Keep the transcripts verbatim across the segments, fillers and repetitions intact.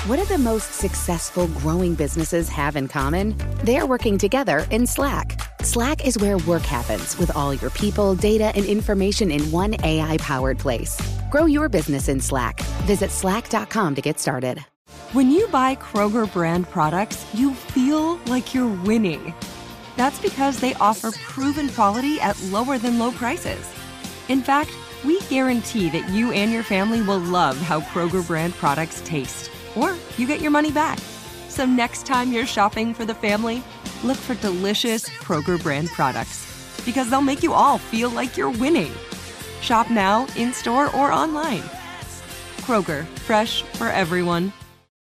What do the most successful growing businesses have in common? They're working together in Slack. Slack is where work happens with all your people, data, and information in one A I-powered place. Grow your business in Slack. Visit slack dot com to get started. When you buy Kroger brand products, you feel like you're winning. That's because they offer proven quality at lower than low prices. In fact, we guarantee that you and your family will love how Kroger brand products taste, or you get your money back. So next time you're shopping for the family, look for delicious Kroger brand products, because they'll make you all feel like you're winning. Shop now, in-store, or online. Kroger, fresh for everyone.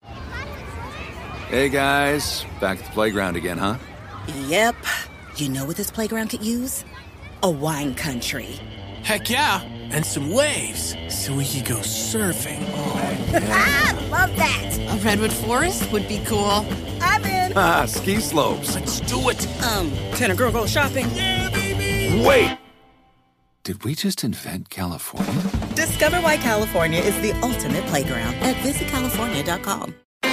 Hey guys, back at the playground again, huh? Yep. You know what this playground could use? A wine country. Heck yeah, and some waves so we could go surfing. Oh, yeah. Love that. A redwood forest would be cool. I'm in. Ah, ski slopes. Let's do it. Um, can a girl go shopping? Yeah, baby. Wait. Did we just invent California? Discover why California is the ultimate playground at visit california dot com.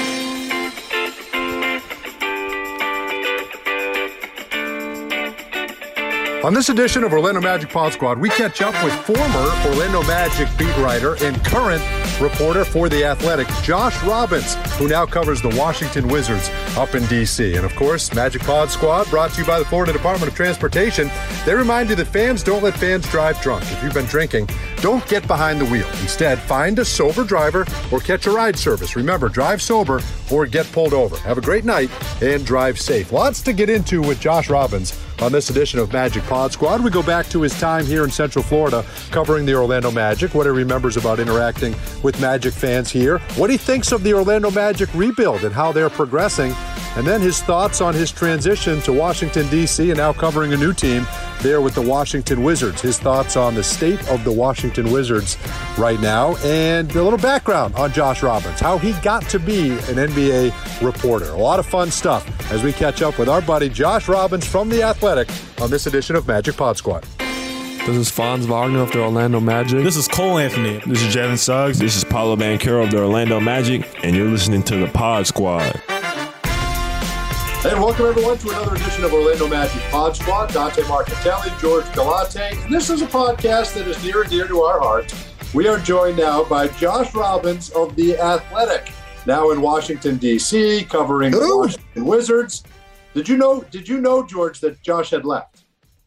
On this edition of Orlando Magic Pod Squad, we catch up with former Orlando Magic beat writer and current reporter for The Athletic, Josh Robbins, who now covers the Washington Wizards up in D C. And of course, Magic Pod Squad brought to you by the Florida Department of Transportation. They remind you that fans don't let fans drive drunk. If you've been drinking, don't get behind the wheel. Instead, find a sober driver or catch a ride service. Remember, drive sober or get pulled over. Have a great night and drive safe. Lots to get into with Josh Robbins on this edition of Magic Pod Squad. We go back to his time here in Central Florida covering the Orlando Magic, what he remembers about interacting with Magic fans here, what he thinks of the Orlando Magic rebuild and how they're progressing, and then his thoughts on his transition to Washington, D C, and now covering a new team there with the Washington Wizards. His thoughts on the state of the Washington Wizards right now, and a little background on Josh Robbins, how he got to be an N B A reporter. A lot of fun stuff as we catch up with our buddy Josh Robbins from The Athletic on this edition of Magic Pod Squad. This is Fonz Wagner of the Orlando Magic. This is Cole Anthony. This is Jalen Suggs. This is Paolo Banchero of the Orlando Magic, and you're listening to the Pod Squad. And welcome, everyone, to another edition of Orlando Magic Pod Squad. Dante Marchitelli, George Galante. This is a podcast that is near and dear to our hearts. We are joined now by Josh Robbins of The Athletic, now in Washington, D C, covering Ooh. the Washington Wizards. Did you know, did you know, George, that Josh had left?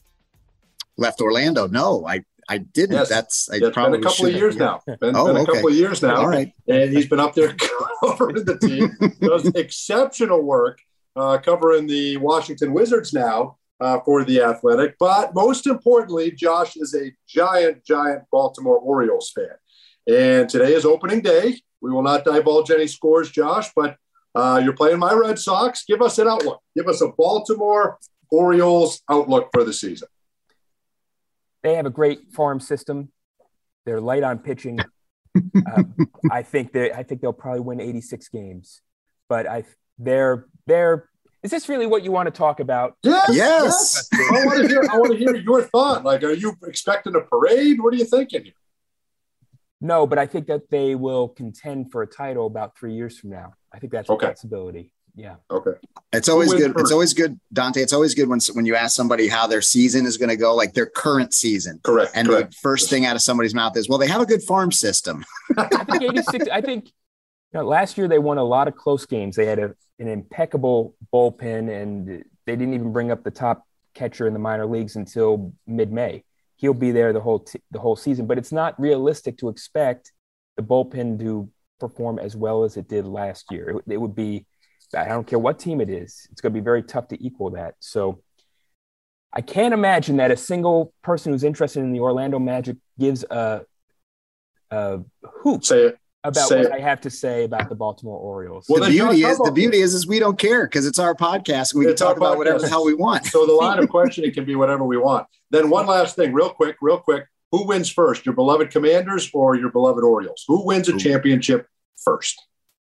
Left Orlando? No, I, I didn't. Yes. That's I it's probably been a couple should. of years now. Been, oh, been a okay. couple of years now. All right. And he's been up there covering the team. Does exceptional work uh, covering the Washington Wizards now uh, for The Athletic. But most importantly, Josh is a giant, giant Baltimore Orioles fan. And today is opening day. We will not divulge any scores, Josh, but uh, you're playing my Red Sox. Give us an outlook. Give us a Baltimore Orioles outlook for the season. They have a great farm system. They're light on pitching. uh, I think they I think they'll probably win eighty-six games. But I they're they're is this really what you want to talk about? Yes. Yes. yes. I want to hear I want to hear your thought. Like, are you expecting a parade? What are you thinking here? No, but I think that they will contend for a title about three years from now. I think that's a okay. possibility. Yeah. Okay. It's always good. It's always good, Dante. It's always good when when you ask somebody how their season is going to go, like their current season. Correct. And correct. the first thing out of somebody's mouth is, well, they have a good farm system. I think eighty-six. I think you know, last year they won a lot of close games. They had a, an impeccable bullpen, and they didn't even bring up the top catcher in the minor leagues until mid-May. He'll be there the whole t- the whole season, but it's not realistic to expect the bullpen to perform as well as it did last year. It, it would be. I don't care what team it is. It's going to be very tough to equal that. So I can't imagine that a single person who's interested in the Orlando Magic gives a, a hoot say it. about say what it. I have to say about the Baltimore Orioles. Well, the beauty is the beauty is is we don't care because it's our podcast. And we it's can talk about whatever the hell we want. So the line of questioning can be whatever we want. Then one last thing, real quick, real quick. Who wins first, your beloved Commanders or your beloved Orioles? Who wins a Ooh. championship first?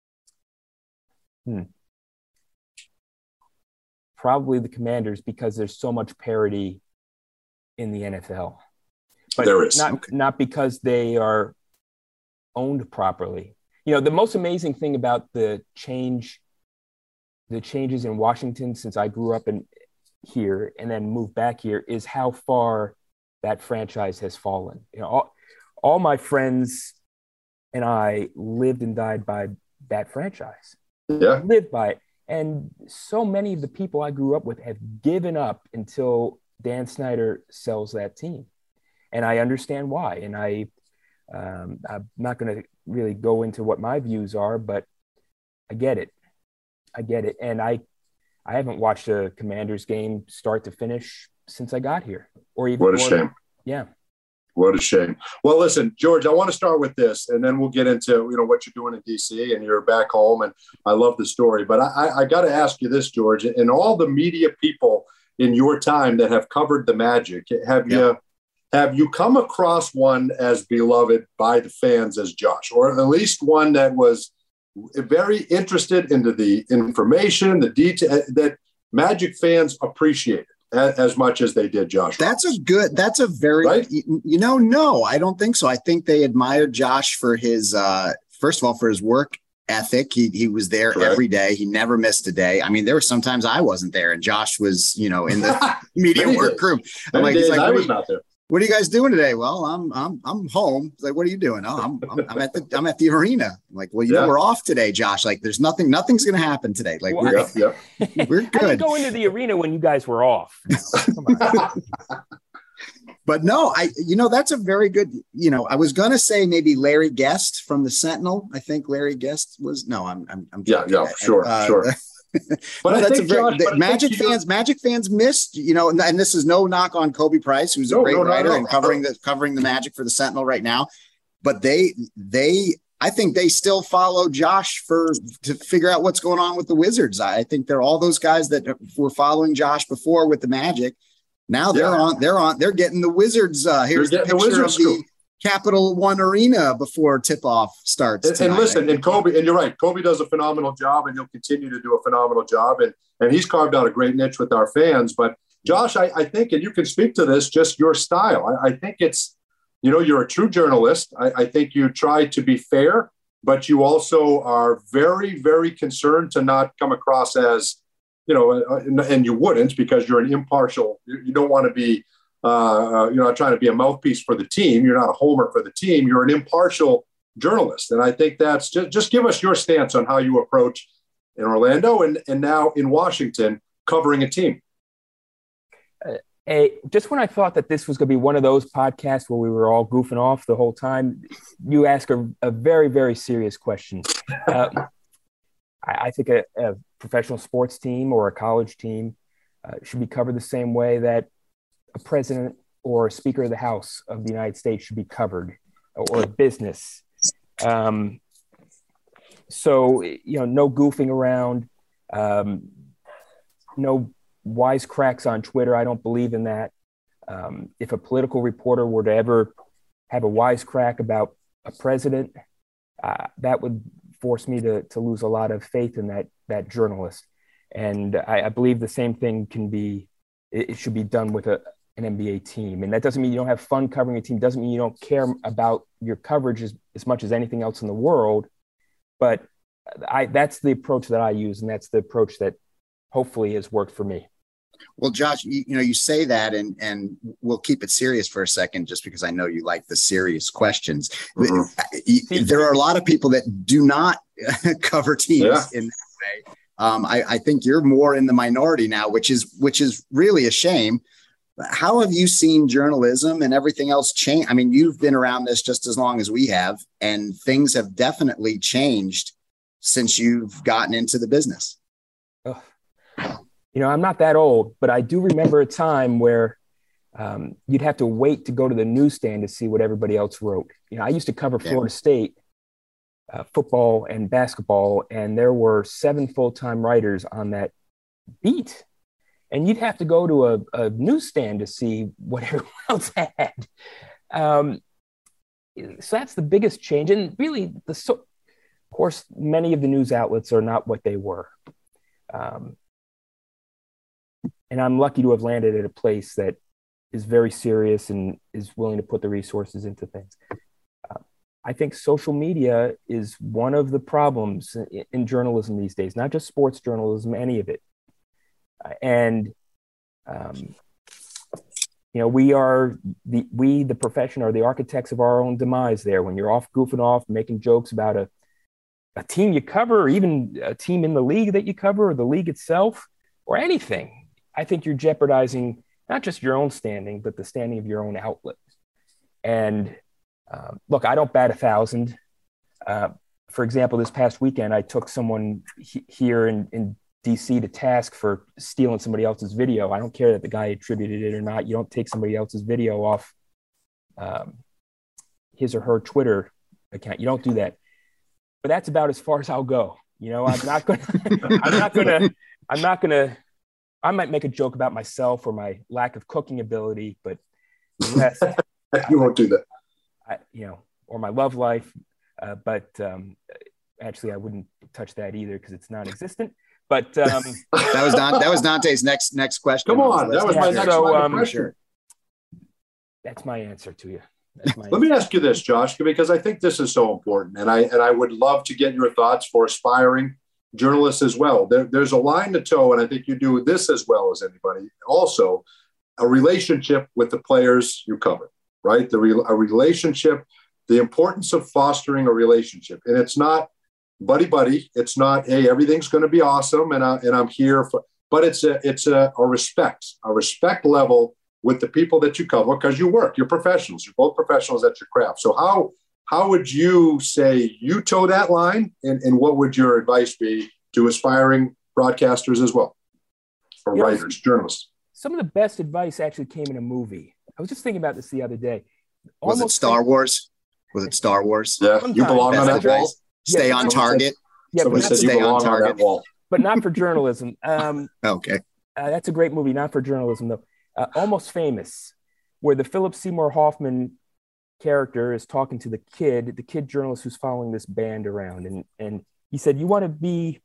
Hmm. Probably the Commanders because there's so much parity in the N F L. But there is. Not, okay. not because they are owned properly. You know, the most amazing thing about the change, the changes in Washington since I grew up in here and then moved back here is how far that franchise has fallen. You know, all, all my friends and I lived and died by that franchise. Yeah. Lived by it. And so many of the people I grew up with have given up until Dan Snyder sells that team. And I understand why. And I, um, I'm not going to really go into what my views are, but I get it. I get it. And I, I haven't watched a Commanders game start to finish since I got here. Or even What a or, shame. Yeah. What a shame. Well, listen, George, I want to start with this, and then we'll get into, you know, what you're doing in D C and you're back home. And I love the story, but I, I got to ask you this, George, and all the media people in your time that have covered the Magic, have yeah. you, have you come across one as beloved by the fans as Josh, or at least one that was very interested into the information, the detail that Magic fans appreciated as much as they did Josh? That's a good, that's a very, right? you know, no, I don't think so. I think they admired Josh for his, uh, first of all, for his work ethic. He he was there Correct. every day. He never missed a day. I mean, there were sometimes I wasn't there and Josh was, you know, in the media workroom. I'm like, he's like, I what was are, you, not there. what are you guys doing today? Well, I'm, I'm, I'm home. He's like, what are you doing? Oh, I'm, I'm, I'm at the, I'm at the arena. I'm like, well, you yeah. know, we're off today, Josh. Like there's nothing, nothing's going to happen today. Like well, we're, yeah, yeah. we're good. I didn't go into the arena when you guys were off. Come on. But no, I, you know, that's a very good, you know, I was going to say maybe Larry Guest from the Sentinel. I think Larry Guest was, no, I'm, I'm, I'm yeah, yeah, sure, uh, sure. But no, that's a very, Josh, Magic fans, Magic fans missed, you know, and, and this is no knock on Kobe Price, who's a no, great no, writer no, no, and covering the, covering the Magic for the Sentinel right now. But they, they, I think they still follow Josh for, to figure out what's going on with the Wizards. I think they're all those guys that were following Josh before with the Magic. Now they're yeah. on, they're on, they're getting the Wizards. Uh, here's the picture the of the Capital One Arena before tip-off starts. And, and listen, and Kobe, and you're right, Kobe does a phenomenal job, and he'll continue to do a phenomenal job, and and he's carved out a great niche with our fans. But Josh, I, I think, and you can speak to this, just your style. I, I think it's, you know, you're a true journalist. I, I think you try to be fair, but you also are very, very concerned to not come across as, you know, and, and you wouldn't, because you're an impartial, you, you don't want to be, uh, you're not trying to be a mouthpiece for the team. You're not a homer for the team. You're an impartial journalist. And I think that's just, just give us your stance on how you approach in Orlando and, and now in Washington covering a team. Uh, hey, just when I thought that this was going to be one of those podcasts where we were all goofing off the whole time, you ask a, a very, very serious question. Uh, I, I think a, a professional sports team or a college team uh, should be covered the same way that a president or a speaker of the House of the United States should be covered, or a business. Um, so, you know, no goofing around, um, no wisecracks on Twitter. I don't believe in that. Um, if a political reporter were to ever have a wisecrack about a president, uh, that would force me to to lose a lot of faith in that that journalist. And I, I believe the same thing can be, it, it should be done with a, an N B A team. And that doesn't mean you don't have fun covering a team. Doesn't mean you don't care about your coverage as, as much as anything else in the world. But I, that's the approach that I use. And that's the approach that hopefully has worked for me. Well, Josh, you, you know, you say that, and and we'll keep it serious for a second, just because I know you like the serious questions. Mm-hmm. There are a lot of people that do not cover teams yeah. in that way. Um, I, I think you're more in the minority now, which is which is really a shame. How have you seen journalism and everything else change? I mean, you've been around this just as long as we have, and things have definitely changed since you've gotten into the business. Oh. You know, I'm not that old, but I do remember a time where um, you'd have to wait to go to the newsstand to see what everybody else wrote. You know, I used to cover yeah. Florida State uh, football and basketball, and there were seven full-time writers on that beat. And you'd have to go to a, a newsstand to see what everyone else had. Um, so that's the biggest change. And really, the so, of course, many of the news outlets are not what they were. Um, And I'm lucky to have landed at a place that is very serious and is willing to put the resources into things. Uh, I think social media is one of the problems in, in journalism these days, not just sports journalism, any of it. Uh, and, um, you know, we are the, we, the profession, are the architects of our own demise there. When you're off goofing off, making jokes about a, a team you cover, or even a team in the league that you cover, or the league itself, or anything, I think you're jeopardizing not just your own standing, but the standing of your own outlet. And uh, look, I don't bat a thousand. Uh, for example, this past weekend, I took someone he- here in, in D C to task for stealing somebody else's video. I don't care that the guy attributed it or not. You don't take somebody else's video off um, his or her Twitter account. You don't do that. But that's about as far as I'll go. You know, I'm not going to, I'm not going to, I'm not going to, I might make a joke about myself or my lack of cooking ability, but the rest, you won't do that. I, you know, or my love life. Uh, but um, actually, I wouldn't touch that either because it's non-existent. But um, that was Don, that was Dante's next next question. Come on, that was my next so, um, question. That's my answer to you. That's my Let answer. me ask you this, Josh, because I think this is so important, and I and I would love to get your thoughts for aspiring journalists as well. There, there's a line to toe, and I think you do this as well as anybody. Also, a relationship with the players you cover, right? The re, a relationship, the importance of fostering a relationship, and it's not buddy buddy. It's not, hey, everything's going to be awesome, and I and I'm here for. But it's a it's a, a respect, a respect level with the people that you cover, because you work, you're professionals, you're both professionals at your craft. So how how would you say you toe that line, and, and what would your advice be to aspiring broadcasters as well, or you writers, know, journalists? Some of the best advice actually came in a movie. I was just thinking about this the other day. Almost was it Star Wars? Was it Star Wars? Yeah, you belong on that wall. Stay yeah, on target. Yeah, Somebody said you belong on, on that wall. But not for journalism. Um, okay. Uh, that's a great movie, not for journalism, though. Uh, Almost Famous, where the Philip Seymour Hoffman character is talking to the kid, the kid journalist who's following this band around. And, and he said, you want to be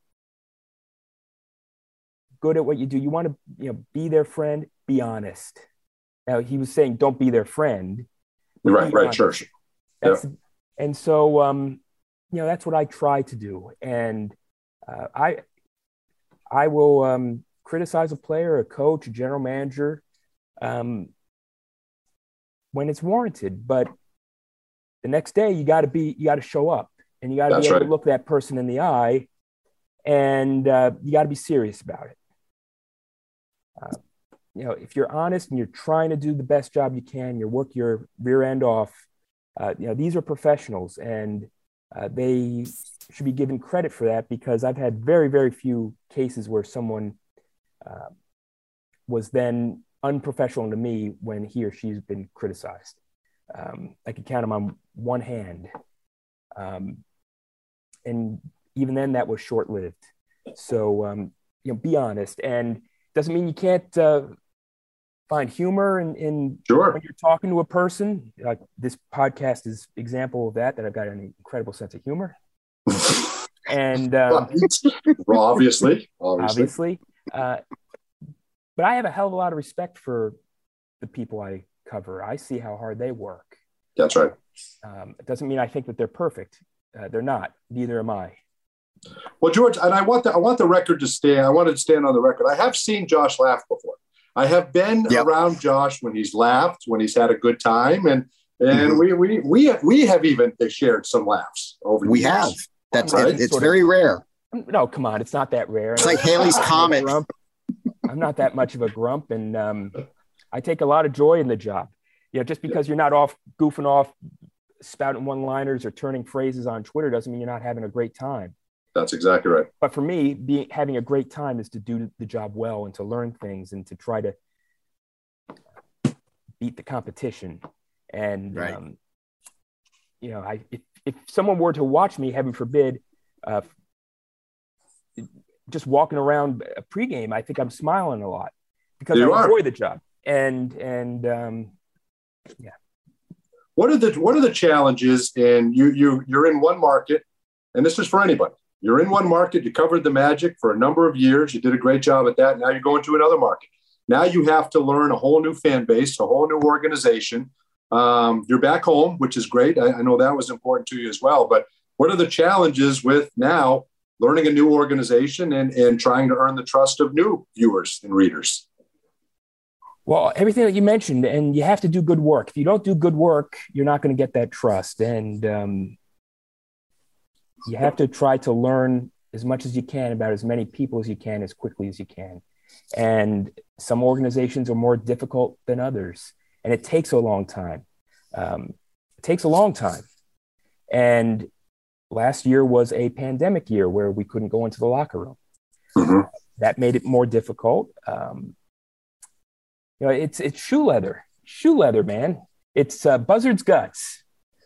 good at what you do. You want to, you know, be their friend, be honest. Now, he was saying, don't be their friend. Right, right, sure. Yeah. And so, um, you know, that's what I try to do. And uh, I, I will um, criticize a player, a coach, a general manager, um, when it's warranted. But the next day, you got to be, you got to show up, and you got to be able right. to look that person in the eye, and uh, you got to be serious about it. Uh, you know, if you're honest and you're trying to do the best job you can, you work your rear end off. Uh, you know, these are professionals, and uh, they should be given credit for that, because I've had very, very few cases where someone uh, was then unprofessional to me when he or she's been criticized. Um, I could count them on one hand. Um, and even then that was short-lived. So, um, you know, be honest, and doesn't mean you can't uh, find humor in, in sure. when you're talking to a person. Like this podcast is example of that, that I've got an incredible sense of humor. and um, well, obviously, obviously, obviously, uh, but I have a hell of a lot of respect for the people I cover. I see how hard they work. That's right. Um, it doesn't mean I think that they're perfect. Uh, they're not. Neither am I. Well, George, and I want the I want the record to stand. I wanted to stand on the record. I have seen Josh laugh before. I have been yep. around Josh when he's laughed, when he's had a good time, and and mm-hmm. we we we we have even shared some laughs over. We years. have. That's right? it, it's very of, rare. No, come on, it's not that rare. It's like Haley's Comet. I'm not that much of a grump, and um, I take a lot of joy in the job. You know, just because you're not off goofing off, spouting one-liners or turning phrases on Twitter doesn't mean you're not having a great time. That's exactly right. But for me, being having a great time is to do the job well and to learn things and to try to beat the competition. And right. um, you know, I if, if someone were to watch me, heaven forbid, uh, just walking around a pregame, I think I'm smiling a lot because you I are. enjoy the job. And and um, yeah. What are the what are the challenges? And you you you're in one market, and this is for anybody. You're in one market. You covered the Magic for a number of years. You did a great job at that. Now you're going to another market. Now you have to learn a whole new fan base, a whole new organization. Um, you're back home, which is great. I, I know that was important to you as well. But what are the challenges with now learning a new organization and, and trying to earn the trust of new viewers and readers? Well, everything that you mentioned, and you have to do good work. If you don't do good work, you're not going to get that trust. And um, you have to try to learn as much as you can about as many people as you can, as quickly as you can. And some organizations are more difficult than others. And it takes a long time. Um, it takes a long time. And last year was a pandemic year where we couldn't go into the locker room. Mm-hmm. That made it more difficult. Um, you know, it's it's shoe leather, shoe leather, man. It's uh, buzzard's guts.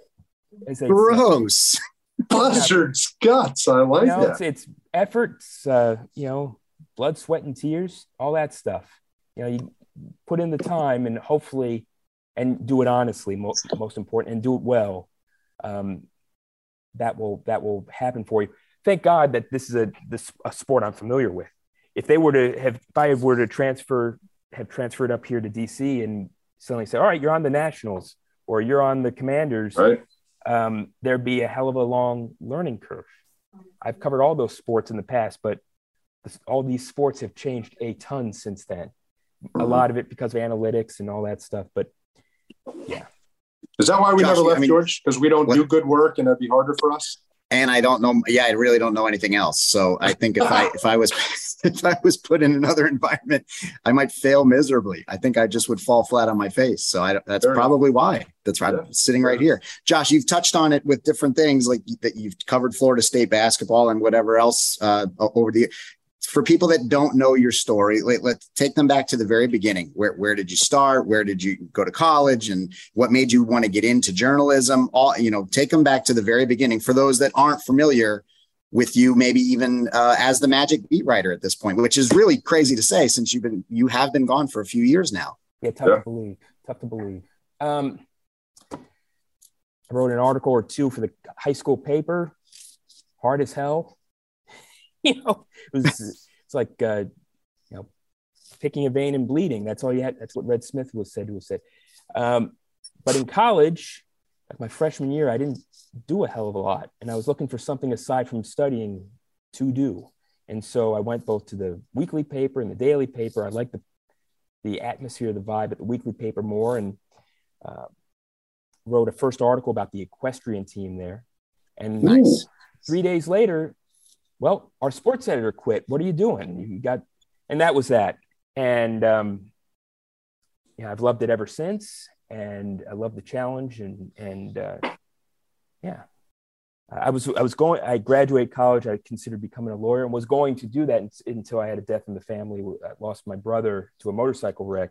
Gross. Buzzard's guts. I like you know, that. It's, it's efforts, uh, you know, blood, sweat, and tears, all that stuff. You know, you put in the time and hopefully, and do it honestly, most, most important, and do it well. Um, that will that will happen for you. Thank God that this is a this a sport I'm familiar with. If they were to have, if I were to transfer, have transferred up here to D C and suddenly say, all right, you're on the Nationals or you're on the Commanders, right. um, there'd be a hell of a long learning curve. I've covered all those sports in the past, but this, all these sports have changed a ton since then. Mm-hmm. A lot of it because of analytics and all that stuff. But yeah. Is that why we Josh, never left, I mean, George? Because we don't what, do good work and it'd be harder for us? And I don't know. Yeah, I really don't know anything else. So I think if I if I was if I was put in another environment, I might fail miserably. I think I just would fall flat on my face. So I, that's Fair probably enough. why. That's right. Yeah. I'm sitting right here. Josh, you've touched on it with different things, like that you've covered Florida State basketball and whatever else uh, over the. For people that don't know your story, let, let's take them back to the very beginning. Where where did you start? Where did you go to college? And what made you want to get into journalism? All, you know, take them back to the very beginning for those that aren't familiar with you, maybe even uh, as the Magic beat writer at this point, which is really crazy to say since you've been you have been gone for a few years now. Yeah, tough yeah. to believe. Tough to believe. Um, I wrote an article or two for the high school paper. Hard as hell. You know, it was, it's like, uh, you know, picking a vein and bleeding. That's all you had. That's what Red Smith was said to have said. Um, but in college, like my freshman year, I didn't do a hell of a lot. And I was looking for something aside from studying to do. And so I went both to the weekly paper and the daily paper. I liked the, the atmosphere, the vibe at the weekly paper more, and uh, wrote a first article about the equestrian team there. And nice. Three days later, well, our sports editor quit. What are you doing? You got, and that was that. And um, yeah, I've loved it ever since. And I love the challenge. And and uh, yeah, I was I was going. I graduated college. I considered becoming a lawyer and was going to do that until I had a death in the family. I lost my brother to a motorcycle wreck,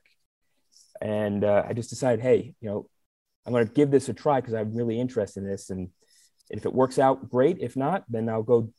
and uh, I just decided, hey, you know, I'm going to give this a try because I'm really interested in this. And if it works out, great. If not, then I'll go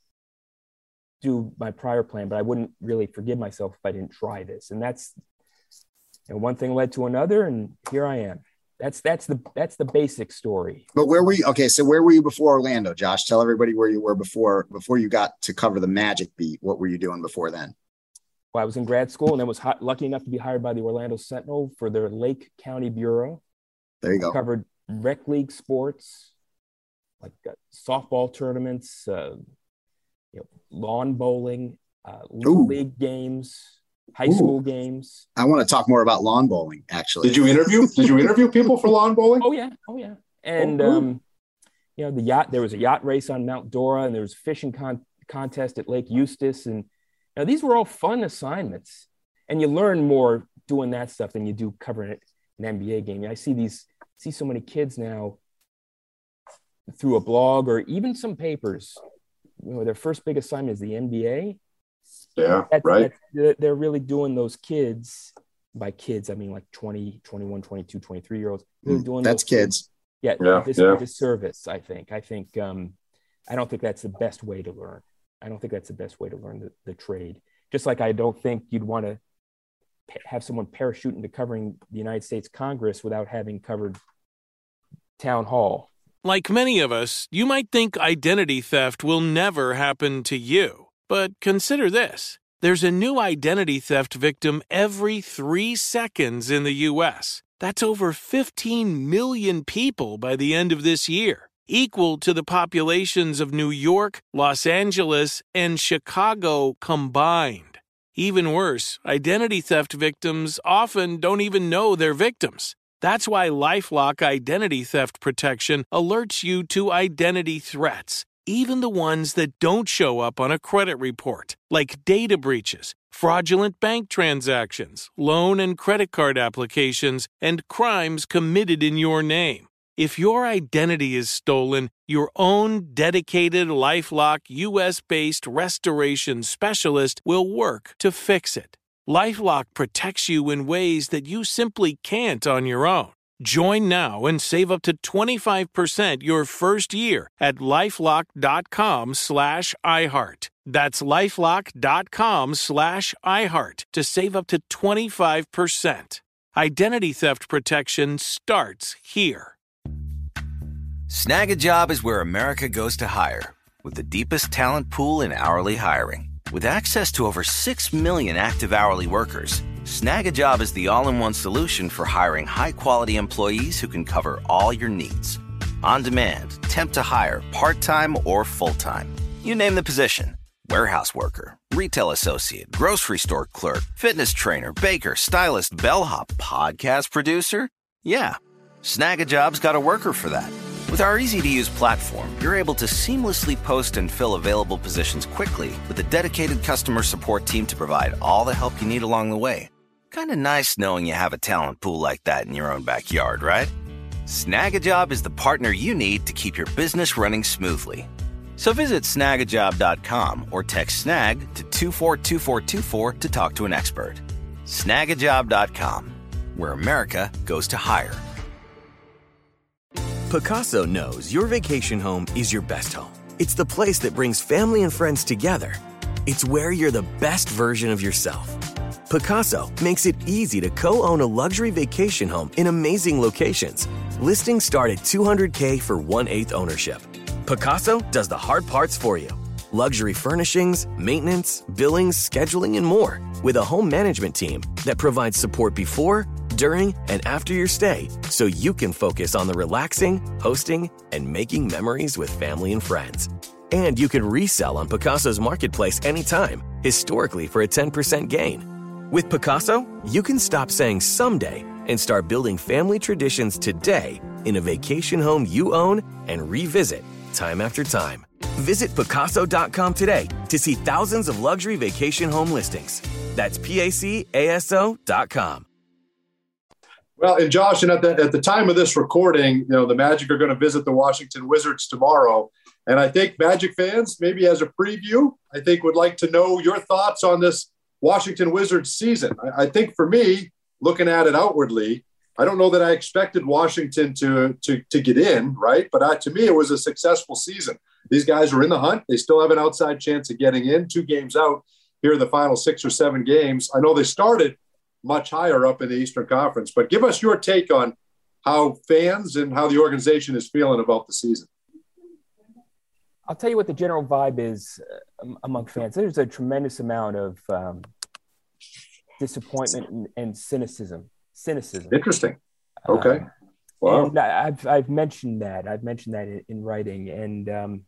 do my prior plan, but I wouldn't really forgive myself if I didn't try this. And that's, you know, one thing led to another, and here I am. That's, that's the, that's the basic story. But where were you? Okay. So where were you before Orlando, Josh? Tell everybody where you were before, before you got to cover the Magic beat. What were you doing before then? Well, I was in grad school and then was hot, lucky enough to be hired by the Orlando Sentinel for their Lake County Bureau. There you go. I covered rec league sports, like uh, softball tournaments, uh, you know, lawn bowling, uh, league games, high Ooh. school games. I want to talk more about lawn bowling, actually. Did you interview, did you interview people for lawn bowling? Oh yeah. Oh yeah. And, oh, um, you know, the yacht, there was a yacht race on Mount Dora, and there was a fishing con- contest at Lake Eustis. And now these were all fun assignments, and you learn more doing that stuff than you do covering it, an N B A game. I see these, see so many kids now through a blog or even some papers, you know, their first big assignment is the N B A. Yeah, that's, right. That's, they're really doing those kids, by kids, I mean like twenty, twenty-one, twenty-two, twenty-three year olds. They're doing that's kids. kids. Yeah, yeah, this, yeah. disservice, I think. I think, um, I don't think that's the best way to learn. I don't think that's the best way to learn the, the trade. Just like I don't think you'd want to have someone parachute into covering the United States Congress without having covered town hall. Like many of us, you might think identity theft will never happen to you. But consider this. There's a new identity theft victim every three seconds in the U S That's over fifteen million people by the end of this year, equal to the populations of New York, Los Angeles, and Chicago combined. Even worse, identity theft victims often don't even know they're victims. That's why LifeLock Identity Theft Protection alerts you to identity threats, even the ones that don't show up on a credit report, like data breaches, fraudulent bank transactions, loan and credit card applications, and crimes committed in your name. If your identity is stolen, your own dedicated LifeLock U S-based restoration specialist will work to fix it. LifeLock protects you in ways that you simply can't on your own. Join now and save up to twenty-five percent your first year at LifeLock.com slash iHeart. That's LifeLock.com slash iHeart to save up to twenty-five percent. Identity theft protection starts here. Snag a Job is where America goes to hire, with the deepest talent pool in hourly hiring. With access to over six million active hourly workers, Snag a Job is the all-in-one solution for hiring high-quality employees who can cover all your needs. On demand, temp to hire, part-time or full-time. You name the position. Warehouse worker, retail associate, grocery store clerk, fitness trainer, baker, stylist, bellhop, podcast producer. Yeah, Snag a Job's got a worker for that. With our easy-to-use platform, you're able to seamlessly post and fill available positions quickly with a dedicated customer support team to provide all the help you need along the way. Kind of nice knowing you have a talent pool like that in your own backyard, right? Snag a Job is the partner you need to keep your business running smoothly. So visit snag a job dot com or text snag to two four two four two four to talk to an expert. snag a job dot com, where America goes to hire. Pacaso knows your vacation home is your best home. It's the place that brings family and friends together. It's where you're the best version of yourself. Pacaso makes it easy to co-own a luxury vacation home in amazing locations. Listings start at two hundred thousand dollars for one-eighth ownership. Pacaso does the hard parts for you. Luxury furnishings, maintenance, billings, scheduling, and more. With a home management team that provides support before, during, and after your stay, so you can focus on the relaxing, hosting, and making memories with family and friends. And you can resell on Pacaso's marketplace anytime, historically for a ten percent gain. With Pacaso, you can stop saying someday and start building family traditions today in a vacation home you own and revisit time after time. Visit Pacaso dot com today to see thousands of luxury vacation home listings. That's P A C A S O dot com. Well, and Josh, and at the, at the time of this recording, you know, the Magic are going to visit the Washington Wizards tomorrow. And I think Magic fans, maybe as a preview, I think would like to know your thoughts on this Washington Wizards season. I, I think for me, looking at it outwardly, I don't know that I expected Washington to, to, to get in, right? But I, to me, it was a successful season. These guys are in the hunt. They still have an outside chance of getting in. Two games out here in the final six or seven games. I know they started much higher up in the Eastern Conference, but give us your take on how fans and how the organization is feeling about the season. I'll tell you what the general vibe is uh, among fans. There's a tremendous amount of um, disappointment and, and cynicism. Cynicism. Interesting. Okay. Um, wow. And I've I've mentioned that. I've mentioned that in, in writing. And um,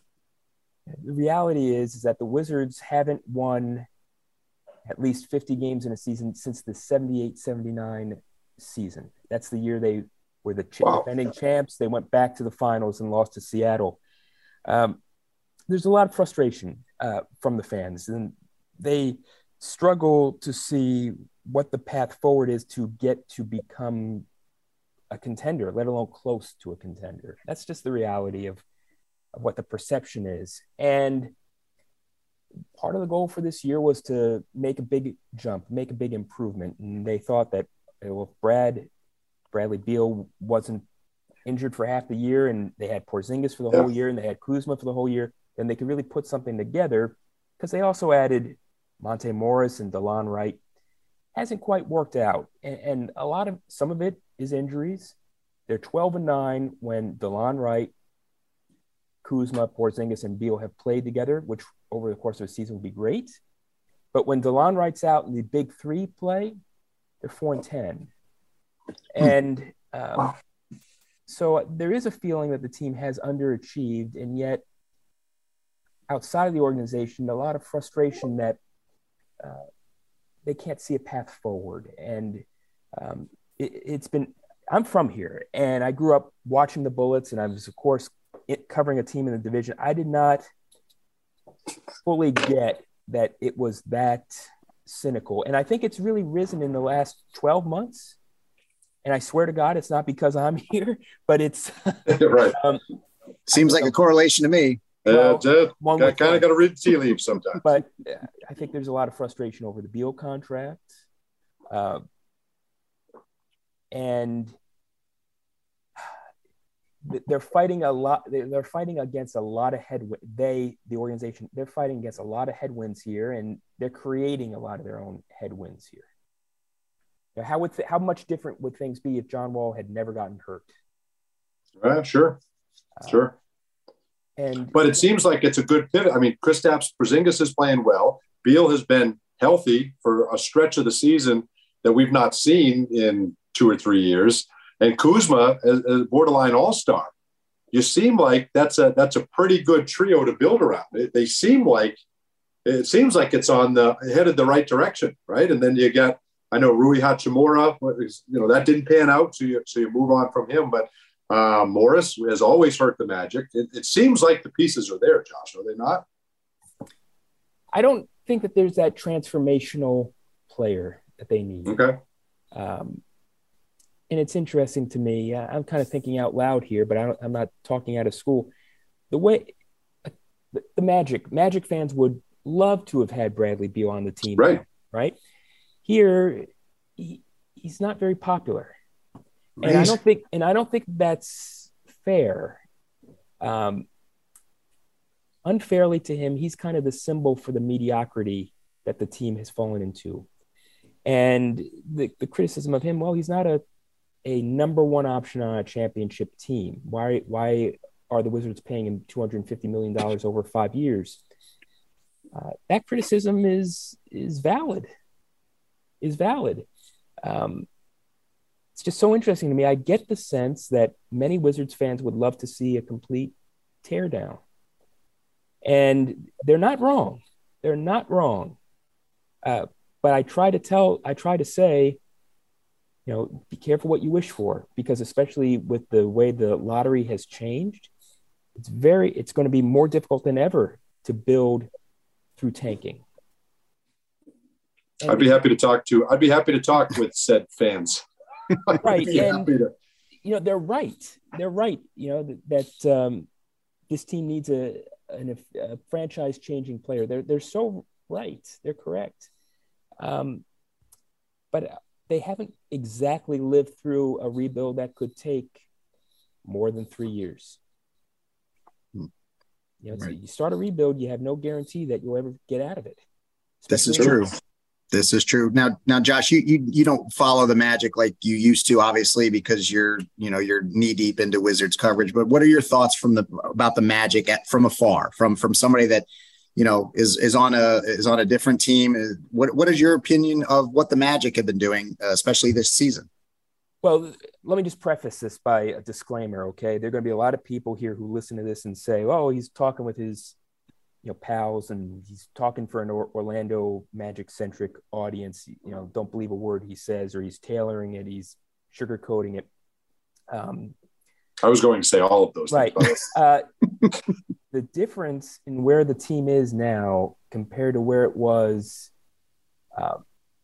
the reality is, is that the Wizards haven't won at least fifty games in a season since the seventy-eight seventy-nine season. That's the year they were the ch- wow. defending champs. They went back to the finals and lost to Seattle. Um, there's a lot of frustration uh, from the fans, and they struggle to see what the path forward is to get to become a contender, let alone close to a contender. That's just the reality of, of what the perception is. And part of the goal for this year was to make a big jump, make a big improvement. And they thought that, well, if Brad, Bradley Beal wasn't injured for half the year and they had Porzingis for the yeah. whole year and they had Kuzma for the whole year, then they could really put something together, because they also added Monte Morris and DeLon Wright. Hasn't quite worked out. And, and a lot of, some of it is injuries. They're twelve and nine when DeLon Wright, Kuzma, Porzingis, and Beal have played together, which over the course of a season would be great. But when DeLon Wright's out and the big three play, they're four and ten. And um, wow. so there is a feeling that the team has underachieved, and yet outside of the organization, a lot of frustration that uh, they can't see a path forward. And um, it, it's been, I'm from here, and I grew up watching the Bullets, and I was, of course, it, covering a team in the division. I did not fully get that it was that cynical. And I think it's really risen in the last twelve months. And I swear to God, it's not because I'm here, but it's right. Um, Seems like a correlation to me. Well, uh, one got, kind of got to read tea leaves sometimes. But uh, I think there's a lot of frustration over the Beal contract. Uh, and they're fighting a lot. They're fighting against a lot of headwinds. They, the organization, they're fighting against a lot of headwinds here, and they're creating a lot of their own headwinds here. Now, how would th- how much different would things be if John Wall had never gotten hurt? Uh, sure, uh, sure. And but it seems like it's a good pivot. I mean, Kristaps Porzingis is playing well. Beal has been healthy for a stretch of the season that we've not seen in two or three years. And Kuzma, a borderline all-star. You seem like that's a that's a pretty good trio to build around. It, they seem like it seems like it's on the headed the right direction, right? And then you get, I know Rui Hachimura, you know, that didn't pan out, so you so you move on from him. But uh, Morris has always hurt the Magic. It, it seems like the pieces are there, Josh. Are they not? I don't think that there's that transformational player that they need. Okay. Um, And it's interesting to me. Uh, I'm kind of thinking out loud here, but I don't, I'm not talking out of school. The way uh, the, the Magic, Magic fans would love to have had Bradley Beal on the team, right? Now, right here, he, he's not very popular, and I don't think, and I don't think that's fair. Um, unfairly to him, he's kind of the symbol for the mediocrity that the team has fallen into, and the, the criticism of him. Well, he's not a a number one option on a championship team. Why, why are the Wizards paying him two hundred fifty million dollars over five years? Uh, that criticism is, is valid, is valid. Um, it's just so interesting to me. I get the sense that many Wizards fans would love to see a complete teardown. And they're not wrong. They're not wrong. Uh, but I try to tell, I try to say, you know, be careful what you wish for, because especially with the way the lottery has changed, it's very, it's going to be more difficult than ever to build through tanking. And I'd be happy to talk to, I'd be happy to talk with said fans. Right. And, to... you know, they're right. They're right. You know, that, that um, this team needs a, an, a franchise changing player. They're, they're so right. They're correct. Um, but they haven't exactly lived through a rebuild that could take more than three years. Hmm. You know, right. So you start a rebuild, you have no guarantee that you'll ever get out of it. This is true. This is true. Now, now, Josh, you, you you don't follow the Magic like you used to, obviously, because you're you know you're knee deep into Wizards coverage. But what are your thoughts from the about the Magic at, from afar, from from somebody that you know, is is on a is on a different team? What what is your opinion of what the Magic have been doing, uh, especially this season? Well, let me just preface this by a disclaimer, okay? There are going to be a lot of people here who listen to this and say, "Oh, he's talking with his, you know, pals, and he's talking for an Orlando Magic centric audience. You know, don't believe a word he says, or he's tailoring it, he's sugarcoating it." Um, I was going to say all of those right. things. uh, the difference in where the team is now compared to where it was uh,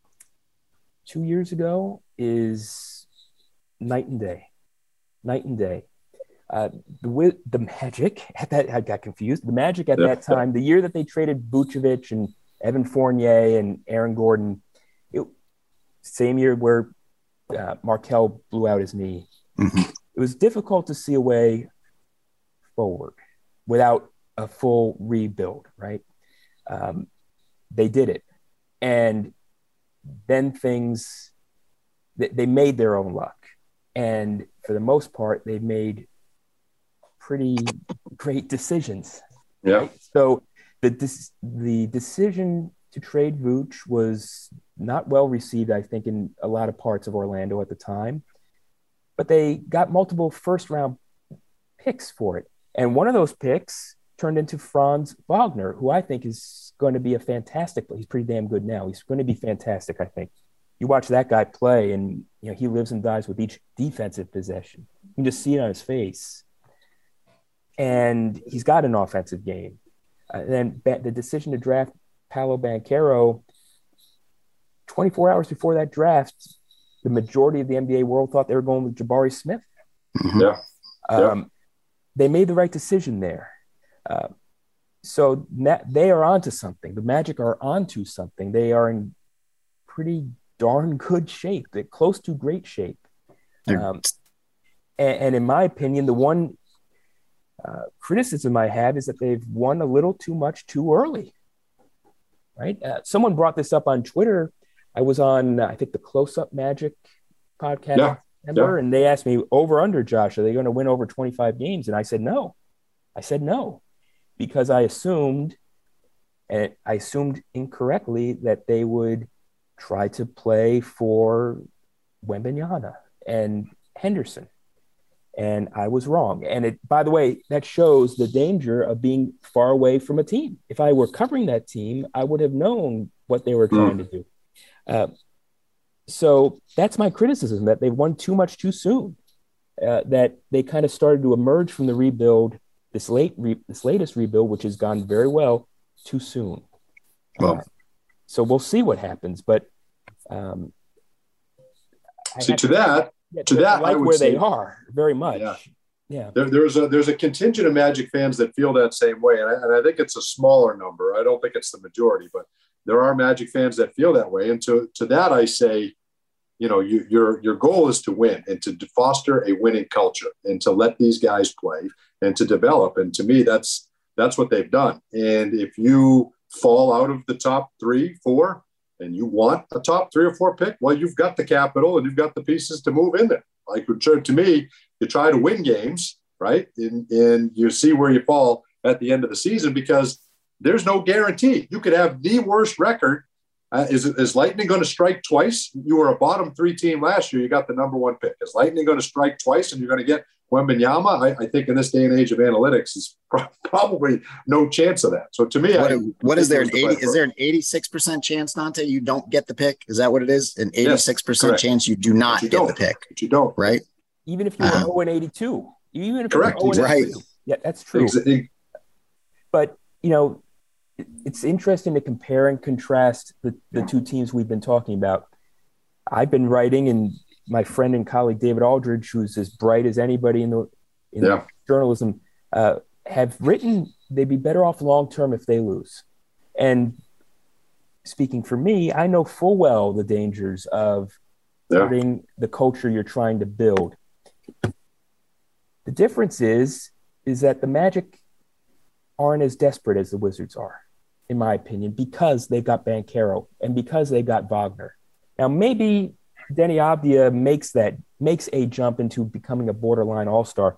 two years ago is night and day, night and day. Uh, the the Magic at that I got confused. The Magic at yeah. that time, the year that they traded Vucevic and Evan Fournier and Aaron Gordon, it, same year where uh, Markelle blew out his knee. Mm-hmm. It was difficult to see a way forward without a full rebuild, right? Um, they did it. And then things, they, they made their own luck. And for the most part, they made pretty great decisions. Yeah. Right? So the, the decision to trade Vooch was not well received, I think, in a lot of parts of Orlando at the time. but they got multiple first round picks for it. And one of those picks turned into Franz Wagner, who I think is going to be a fantastic, he's pretty damn good now. He's going to be fantastic, I think. You watch that guy play, and you know he lives and dies with each defensive possession. You can just see it on his face. And he's got an offensive game. Uh, then the decision to draft Paolo Banchero, twenty-four hours before that draft, the majority of the N B A world thought they were going with Jabari Smith. Mm-hmm. Yeah. Um, yeah. They made the right decision there. Uh, so that, they are onto something. The Magic are onto something. They are in pretty darn good shape. They're close to great shape. Um, and, and in my opinion, the one uh, criticism I have is that they've won a little too much too early. Right? Uh, someone brought this up on Twitter. I was on, uh, I think, the Close Up Magic podcast, yeah, member, yeah. and they asked me, over under, Josh, are they going to win over twenty-five games? And I said no. I said no, because I assumed, and I assumed incorrectly, that they would try to play for Wembanyama and Henderson. And I was wrong. And it, by the way, that shows the danger of being far away from a team. If I were covering that team, I would have known what they were trying mm. to do. Uh, so that's my criticism, that they won too much too soon, uh, that they kind of started to emerge from the rebuild, this late, re- this latest rebuild, which has gone very well, too soon. Well, uh, so we'll see what happens. But um, see, to that, Yeah, to that, like I would where say, they are very much. Yeah, yeah. There, there's a there's a contingent of Magic fans that feel that same way, and I, and I think it's a smaller number. I don't think it's the majority, but there are Magic fans that feel that way. And to to that, I say, you know, you, your your goal is to win and to foster a winning culture and to let these guys play and to develop. And to me, that's that's what they've done. And if you fall out of the top three, four, and you want a top three or four pick, well, you've got the capital and you've got the pieces to move in there. Like, to me, you try to win games, right? And, and you see where you fall at the end of the season, because there's no guarantee. You could have the worst record. Uh, is, is Lightning going to strike twice? You were a bottom three team last year. You got the number one pick. Is Lightning going to strike twice and you're going to get Wembanyama? I, I think in this day and age of analytics, is pro- probably no chance of that. So to me, what, I, what is there an eighty? Is there an eighty-six percent chance, Dante, you don't get the pick? Is that what it is? An eighty-six percent yes, chance you do not you get don't. the pick. But you don't, right? Even if you were uh, oh and eighty-two, even if correct, you were exactly. right? Yeah, that's true. Exactly. But you know, it's interesting to compare and contrast the, the two teams we've been talking about. I've been writing, and my friend and colleague David Aldridge, who's as bright as anybody in the in yeah. journalism, uh, have written they'd be better off long term if they lose. And speaking for me, I know full well the dangers of yeah. hurting the culture you're trying to build. The difference is, is that the Magic aren't as desperate as the Wizards are, in my opinion, because they've got Banchero and because they've got Wagner. Now, maybe Denny Avdia makes that makes a jump into becoming a borderline all-star,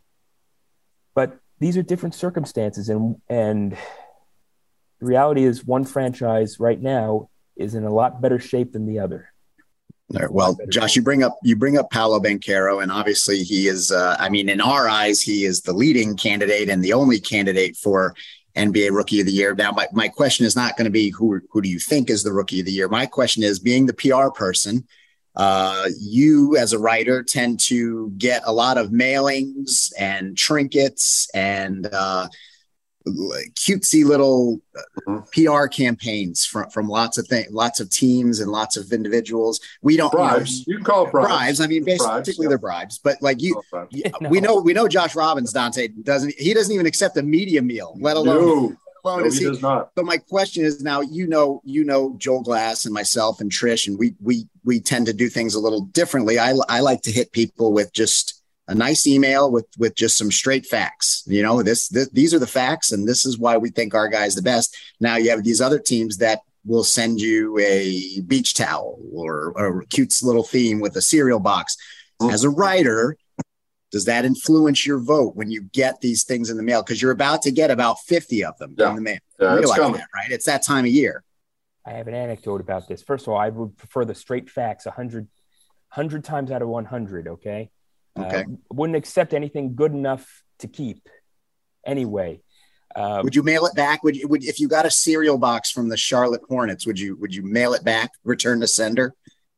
but these are different circumstances, and and the reality is one franchise right now is in a lot better shape than the other. All right. Well, Josh, you bring up you bring up Paolo Banchero, and obviously he is. Uh, I mean, in our eyes, he is the leading candidate and the only candidate for N B A Rookie of the Year. Now, my, my question is not going to be who who do you think is the Rookie of the Year. My question is, being the P R person, uh, you as a writer tend to get a lot of mailings and trinkets and uh, cutesy little P R campaigns from, from lots of things, lots of teams and lots of individuals. We don't bribes. You, know, you can call it bribes. bribes. I mean, basically, bribes, particularly yeah. they're bribes. But like you, you no. we know we know Josh Robbins, Dante doesn't. He doesn't even accept a media meal, let alone. No. No, he does not. So my question is now, you know, you know, Joel Glass and myself and Trish, and we we we tend to do things a little differently. I I like to hit people with just a nice email with with just some straight facts. You know, this, this these are the facts, and this is why we think our guy's the best. Now you have these other teams that will send you a beach towel or, or a cute little theme with a cereal box. Mm-hmm. As a writer, does that influence your vote when you get these things in the mail? Because you're about to get about fifty of them yeah. in the mail. Yeah, you it's realize coming. that, right? It's that time of year. I have an anecdote about this. First of all, I would prefer the straight facts one hundred, one hundred times out of one hundred, okay? Okay. Uh, wouldn't accept anything good enough to keep anyway. Uh, would you mail it back? Would you, would, if you got a cereal box from the Charlotte Hornets, would you, would you mail it back, return to sender?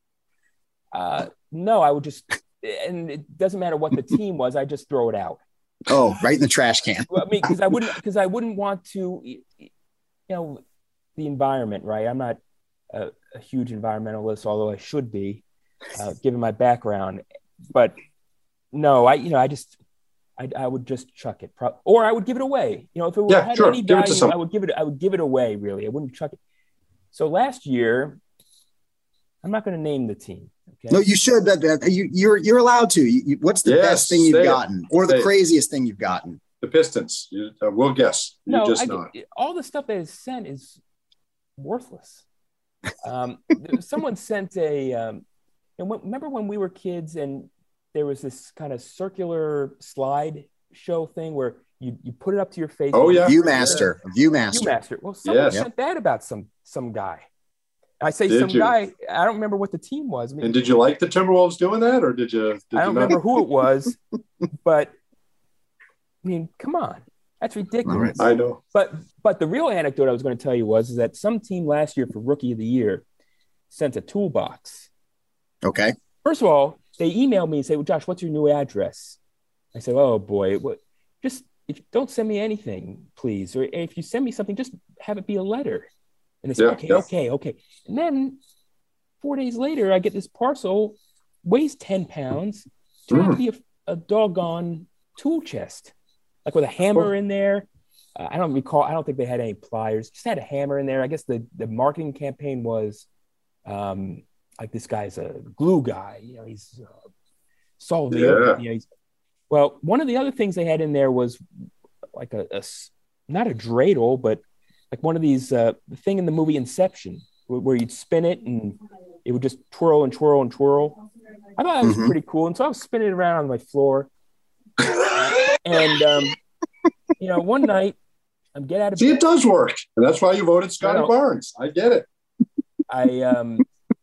Uh, no, I would just, and it doesn't matter what the team was. I just throw it out. Oh, right in the trash can. Well, I mean, cause I wouldn't, cause I wouldn't want to, you know, the environment, right? I'm not a, a huge environmentalist, although I should be, uh, given my background, but no, I, you know, I just, I, I would just chuck it, pro- or I would give it away. You know, if it yeah, had sure. any value, I would give it, I would give it away. Really, I wouldn't chuck it. So last year, I'm not going to name the team. Okay? No, you should. That, that you, you're you're allowed to. You, you, what's the yes, best thing you've gotten, it. or the say craziest it. thing you've gotten? The Pistons. You, uh, we'll guess. You no, just I, not. all the stuff that is sent is worthless. Um, someone sent a. Um, and when, remember when we were kids and there was this kind of circular slide show thing where you, you put it up to your face. Oh yeah, Viewmaster, Viewmaster, Viewmaster. Well, someone yes. sent that about some some guy. I say did some you? guy. I don't remember what the team was. I mean, and did you like the Timberwolves doing that, or did you? Did I don't you remember who it was, but I mean, come on, that's ridiculous. I know. But but the real anecdote I was going to tell you was is that some team last year for Rookie of the Year sent a toolbox. Okay. First of all, they emailed me and say, "Well, Josh, what's your new address?" I said, "Oh boy, what? Just if, don't send me anything, please. Or if you send me something, just have it be a letter." And they said, yeah, "Okay, yeah. okay, okay." And then four days later, I get this parcel, weighs ten pounds, turned out to be a, a doggone tool chest, like with a hammer in there. Uh, I don't recall. I don't think they had any pliers. Just had a hammer in there. I guess the the marketing campaign was. Um, Like this guy's a glue guy, you know, he's uh, solved the, yeah. you know, he's, well, one of the other things they had in there was like a, a not a dreidel, but like one of these, uh, the thing in the movie Inception where, where you'd spin it and it would just twirl and twirl and twirl. I thought that was mm-hmm. pretty cool. And so I was spinning it around on my floor. and, um, you know, one night I'm getting out of See, bed. it does work. And that's why you voted Scotty Barnes. I get it. I, um,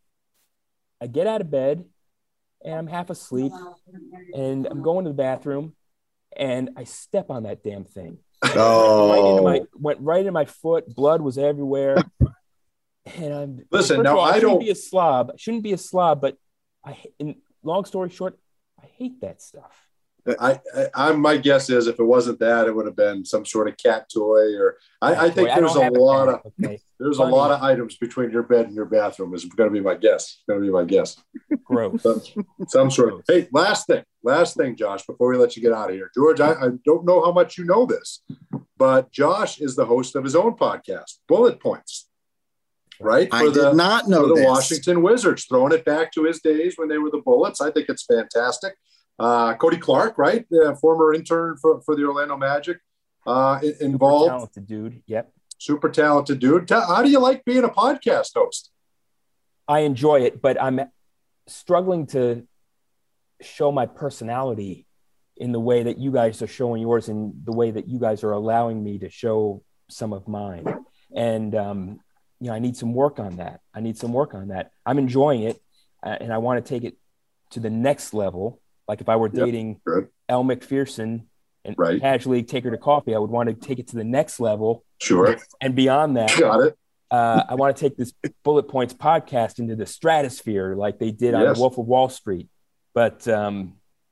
I get out of bed and I'm half asleep and I'm going to the bathroom and I step on that damn thing. Oh, right into my, went right in my foot. Blood was everywhere. And I'm listen. Now all, I, I shouldn't don't be a slob. I shouldn't be a slob, but I, in long story short, I hate that stuff. I, I, I, my guess is if it wasn't that, it would have been some sort of cat toy, or I, I think toy. there's I a lot a of okay. there's Funny. a lot of items between your bed and your bathroom. Is going to be my guess. It's going to be my guess. Gross. Some, some sort of. Hey, last thing, last thing, Josh. Before we let you get out of here, George, I, I don't know how much you know this, but Josh is the host of his own podcast, Bullet Points. Right? I did not know for the this. Washington Wizards, throwing it back to his days when they were the Bullets. I think it's fantastic. Uh, Cody Clark, right? The former intern for, for the Orlando Magic, uh, involved. Super talented dude. Yep. Super talented dude. How do you like being a podcast host? I enjoy it, but I'm struggling to show my personality in the way that you guys are showing yours and the way that you guys are allowing me to show some of mine. And, um, you know, I need some work on that. I need some work on that. I'm enjoying it uh, and I want to take it to the next level. Like if I were dating yep, Elle McPherson and right. casually take her to coffee, I would want to take it to the next level. Sure. And beyond that, got it. uh, I want to take this Bullet Points podcast into the stratosphere like they did on yes. The Wolf of Wall Street. But um,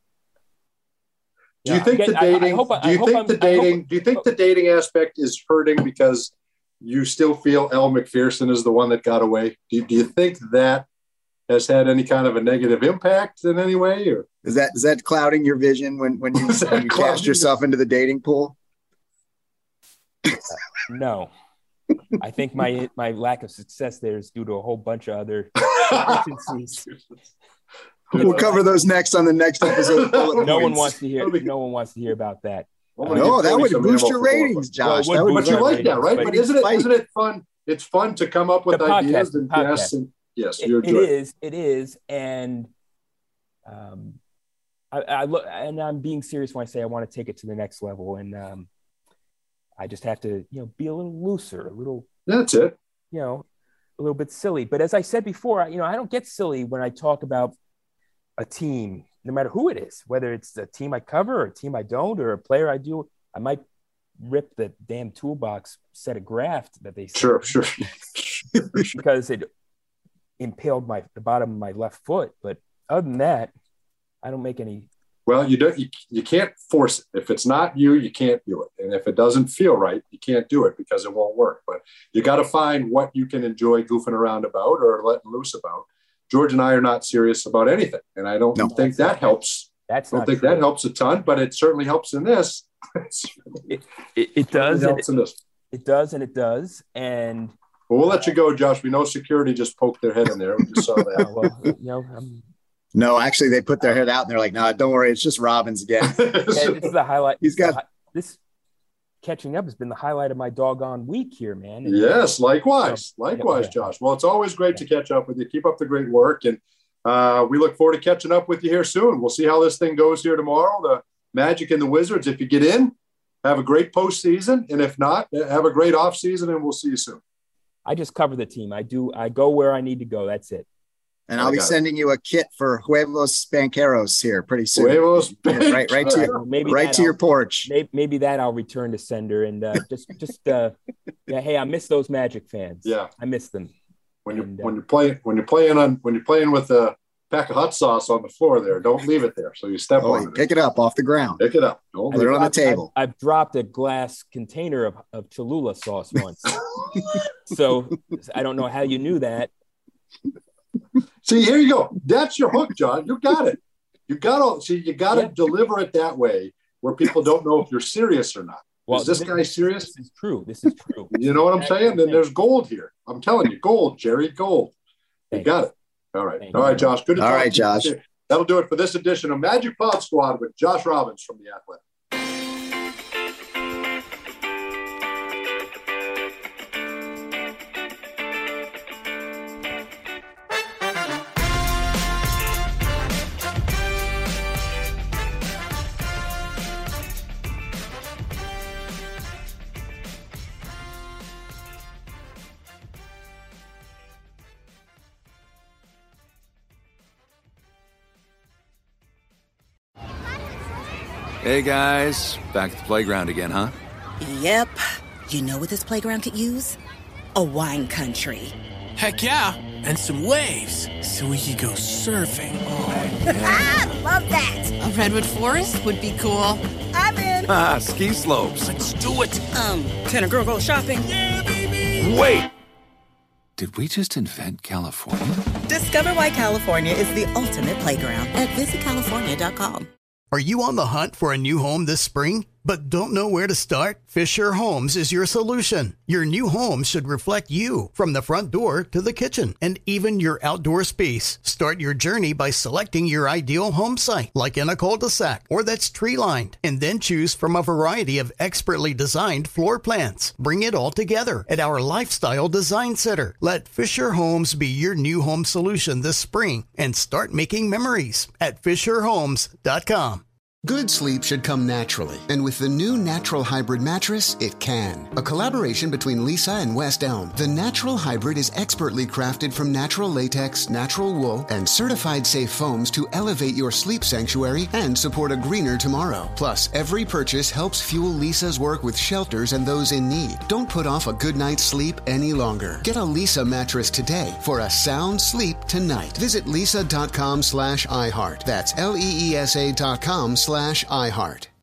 do you think again, the dating? I, I hope, do you I think hope the dating? Hope, do you think the dating aspect is hurting because you still feel Elle McPherson is the one that got away? Do you, do you think that has had any kind of a negative impact in any way, or is that is that clouding your vision when when you, when you cast yourself into the dating pool? Uh, no, I think my my lack of success there is due to a whole bunch of other deficiencies. We'll cover those next on the next episode. No one wants to hear. No one wants to hear about that. Well, no, that would boost your ratings, Josh. Well, that but you like ratings, that, right? But, but isn't it isn't it fun? It's fun to come up with the ideas podcast, and guests and yes, it, you're it is. It is, and um, I, I look, and I'm being serious when I say I want to take it to the next level, and um, I just have to, you know, be a little looser, a little. That's it. You know, a little bit silly. But as I said before, you know, I don't get silly when I talk about a team no matter who it is, whether it's a team I cover or a team I don't or a player I do, I might rip the damn toolbox set of graft that they sure, sure, because it impaled my the bottom of my left foot. But other than that, I don't make any. Well, you don't. You, you can't force it. If it's not you, you can't do it. And if it doesn't feel right, you can't do it because it won't work. But you got to find what you can enjoy goofing around about or letting loose about. George and I are not serious about anything, and I don't no, think that helps. That's I don't think true. that helps a ton, but it certainly helps in this. it, it, it does. It helps it, in this. It does, and it does. And well, we'll let you go, Josh. We know security just poked their head in there. We just saw that. well, you know, I'm, no, actually, they put their head out and they're like, "No, don't worry, it's just Robbins again." yeah, this is the highlight. He's got this. Catching up has been the highlight of my doggone week here, man. And, yes, likewise, uh, likewise, yeah, Josh. Well, it's always great yeah. to catch up with you. Keep up the great work, and uh, we look forward to catching up with you here soon. We'll see how this thing goes here tomorrow. The Magic and the Wizards. If you get in, have a great postseason, and if not, have a great off season, and we'll see you soon. I just cover the team. I do. I go where I need to go. That's it. And I'll be sending it. you a kit for Huevos Banqueros here pretty soon. Huevos Banqueros. Right, right to your, maybe right to your porch. Maybe, maybe that I'll return to sender and uh, just, just uh, yeah. Hey, I miss those Magic fans. Yeah, I miss them. When you and, when uh, you're playing when you're playing on when you're playing with a pack of hot sauce on the floor there, don't leave it there. So you step oh, on it. Pick it up off the ground. Pick it up. Don't put it on the table. I've, I've dropped a glass container of, of Cholula sauce once. So I don't know how you knew that. See, here you go. That's your hook, John. You got it. You got to see. You got to yeah. deliver it that way, where people don't know if you're serious or not. Well, is this, this guy serious? This is true. This is true. You know what I'm saying? Then there's gold here. I'm telling you, gold, Jerry, gold. You Thank got you. it. All right. Thank All right, Josh. Good to All talk right, to you. Josh. That'll do it for this edition of Magic Pod Squad with Josh Robbins from The Athletic. Hey, guys. Back at the playground again, huh? Yep. You know what this playground could use? A wine country. Heck yeah. And some waves so we could go surfing. Oh, yeah. Ah, love that. A redwood forest would be cool. I'm in. Ah, ski slopes. Let's do it. Um, can a girl go shopping? Yeah, baby. Wait. Did we just invent California? Discover why California is the ultimate playground at visit california dot com. Are you on the hunt for a new home this spring, but don't know where to start? Fisher Homes is your solution. Your new home should reflect you, from the front door to the kitchen, and even your outdoor space. Start your journey by selecting your ideal home site, like in a cul-de-sac or that's tree-lined, and then choose from a variety of expertly designed floor plans. Bring it all together at our Lifestyle Design Center. Let Fisher Homes be your new home solution this spring, and start making memories at fisher homes dot com. Good sleep should come naturally, and with the new Natural Hybrid mattress, it can. A collaboration between Lisa and West Elm, the Natural Hybrid is expertly crafted from natural latex, natural wool, and certified safe foams to elevate your sleep sanctuary and support a greener tomorrow. Plus, every purchase helps fuel Lisa's work with shelters and those in need. Don't put off a good night's sleep any longer. Get a Lisa mattress today for a sound sleep tonight. Visit lisa dot com slash iHeart. That's L E E S A dot com slash iHeart.